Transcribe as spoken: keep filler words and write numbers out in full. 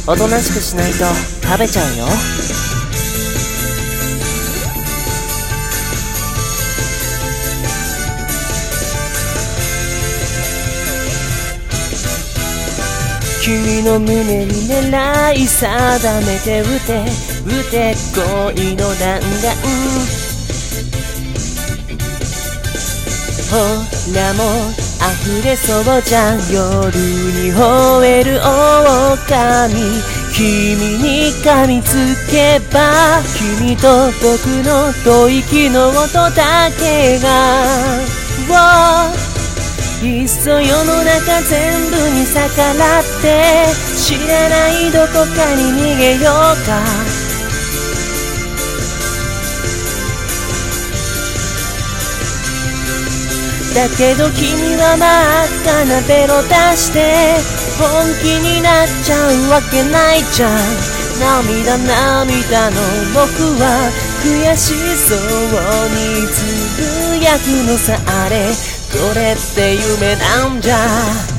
おとなしくしないと食べちゃうよ。君の胸に狙い定めて撃て撃て恋の弾丸。ほらもう溢れそうじゃん、夜に吠える狼。君に噛みつけば君と僕の吐息の音だけがいっそ世の中全部に逆らって知らないどこかに逃げようか。だけど君は真っ赤なベロ出して本気になっちゃうわけないじゃん。涙涙の僕は悔しそうにつぶやくのさ。あれこれって夢なんじゃ。